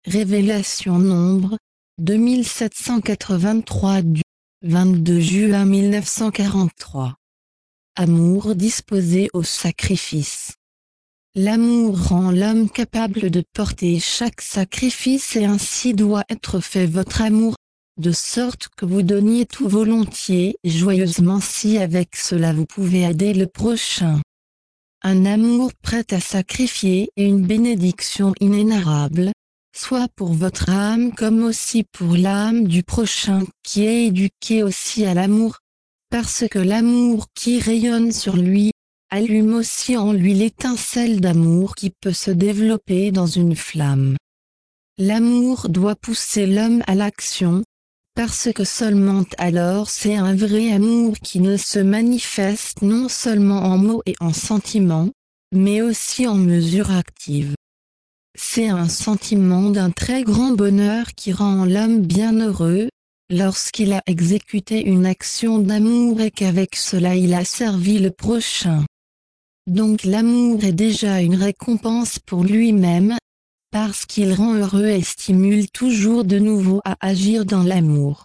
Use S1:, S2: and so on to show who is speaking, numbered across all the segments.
S1: Révélation Nombre, 2783 du 22 juin 1943. Amour disposé au sacrifice. L'amour rend l'homme capable de porter chaque sacrifice et ainsi doit être fait votre amour, de sorte que vous donniez tout volontiers et joyeusement si avec cela vous pouvez aider le prochain. Un amour prêt à sacrifier est une bénédiction inénarrable, soit pour votre âme comme aussi pour l'âme du prochain qui est éduqué aussi à l'amour, parce que l'amour qui rayonne sur lui, allume aussi en lui l'étincelle d'amour qui peut se développer dans une flamme. L'amour doit pousser l'homme à l'action, parce que seulement alors c'est un vrai amour qui ne se manifeste non seulement en mots et en sentiments, mais aussi en mesure active. C'est un sentiment d'un très grand bonheur qui rend l'homme bien heureux, lorsqu'il a exécuté une action d'amour et qu'avec cela il a servi le prochain. Donc l'amour est déjà une récompense pour lui-même, parce qu'il rend heureux et stimule toujours de nouveau à agir dans l'amour.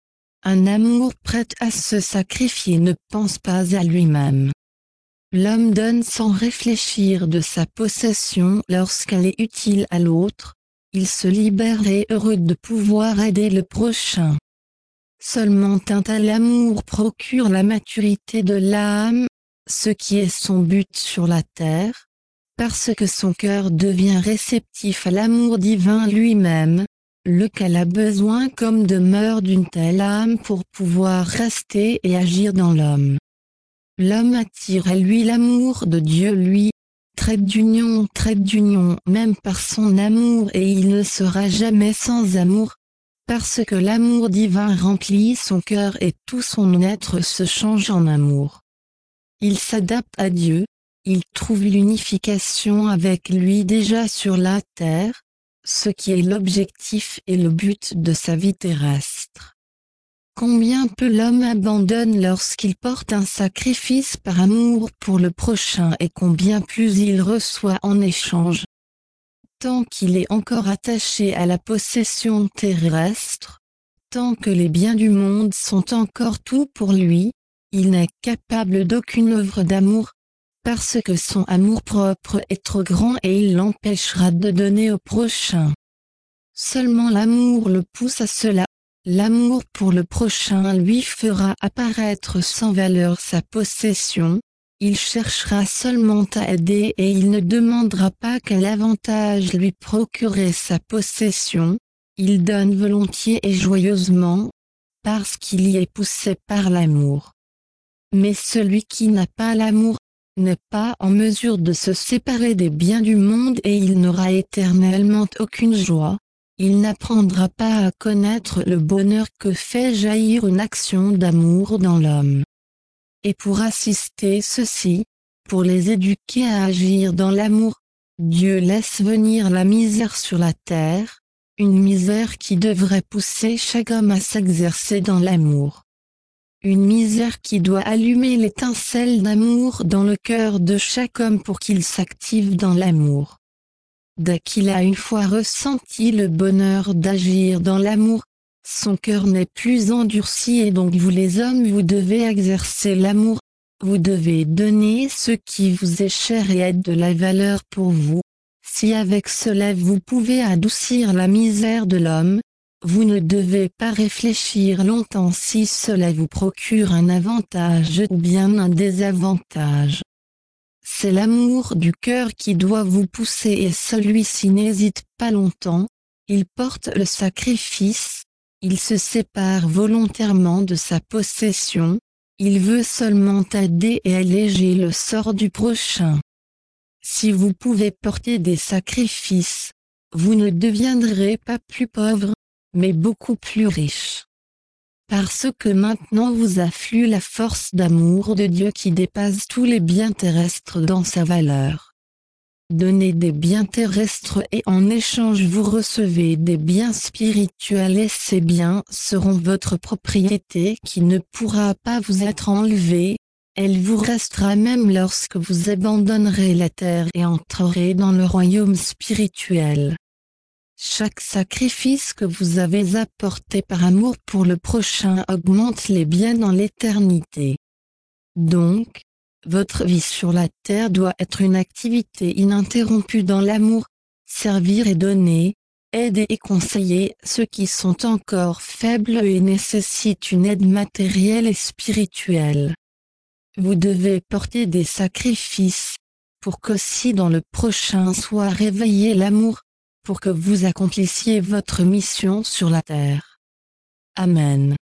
S1: Un amour prêt à se sacrifier ne pense pas à lui-même. L'homme donne sans réfléchir de sa possession lorsqu'elle est utile à l'autre, il se libère et est heureux de pouvoir aider le prochain. Seulement un tel amour procure la maturité de l'âme, ce qui est son but sur la terre, parce que son cœur devient réceptif à l'amour divin lui-même, lequel a besoin comme demeure d'une telle âme pour pouvoir rester et agir dans l'homme. L'homme attire à lui l'amour de Dieu lui, trait d'union même par son amour et il ne sera jamais sans amour, parce que l'amour divin remplit son cœur et tout son être se change en amour. Il s'adapte à Dieu, il trouve l'unification avec lui déjà sur la terre, ce qui est l'objectif et le but de sa vie terrestre. Combien peu l'homme abandonne lorsqu'il porte un sacrifice par amour pour le prochain et combien plus il reçoit en échange. Tant qu'il est encore attaché à la possession terrestre, tant que les biens du monde sont encore tout pour lui, il n'est capable d'aucune œuvre d'amour, parce que son amour-propre est trop grand et il l'empêchera de donner au prochain. Seulement l'amour le pousse à cela. L'amour pour le prochain lui fera apparaître sans valeur sa possession, il cherchera seulement à aider et il ne demandera pas quel avantage lui procurer sa possession, il donne volontiers et joyeusement, parce qu'il y est poussé par l'amour. Mais celui qui n'a pas l'amour, n'est pas en mesure de se séparer des biens du monde et il n'aura éternellement aucune joie. Il n'apprendra pas à connaître le bonheur que fait jaillir une action d'amour dans l'homme. Et pour assister ceux-ci, pour les éduquer à agir dans l'amour, Dieu laisse venir la misère sur la terre, une misère qui devrait pousser chaque homme à s'exercer dans l'amour. Une misère qui doit allumer l'étincelle d'amour dans le cœur de chaque homme pour qu'il s'active dans l'amour. Dès qu'il a une fois ressenti le bonheur d'agir dans l'amour, son cœur n'est plus endurci et donc vous les hommes vous devez exercer l'amour, vous devez donner ce qui vous est cher et être de la valeur pour vous. Si avec cela vous pouvez adoucir la misère de l'homme, vous ne devez pas réfléchir longtemps si cela vous procure un avantage ou bien un désavantage. C'est l'amour du cœur qui doit vous pousser et celui-ci n'hésite pas longtemps, il porte le sacrifice, il se sépare volontairement de sa possession, il veut seulement aider et alléger le sort du prochain. Si vous pouvez porter des sacrifices, vous ne deviendrez pas plus pauvre, mais beaucoup plus riche. Parce que maintenant vous afflue la force d'amour de Dieu qui dépasse tous les biens terrestres dans sa valeur. Donnez des biens terrestres et en échange vous recevez des biens spirituels et ces biens seront votre propriété qui ne pourra pas vous être enlevée, elle vous restera même lorsque vous abandonnerez la terre et entrerez dans le royaume spirituel. Chaque sacrifice que vous avez apporté par amour pour le prochain augmente les biens dans l'éternité. Donc, votre vie sur la terre doit être une activité ininterrompue dans l'amour, servir et donner, aider et conseiller ceux qui sont encore faibles et nécessitent une aide matérielle et spirituelle. Vous devez porter des sacrifices, pour qu'aussi dans le prochain soit réveillé l'amour, pour que vous accomplissiez votre mission sur la terre. Amen.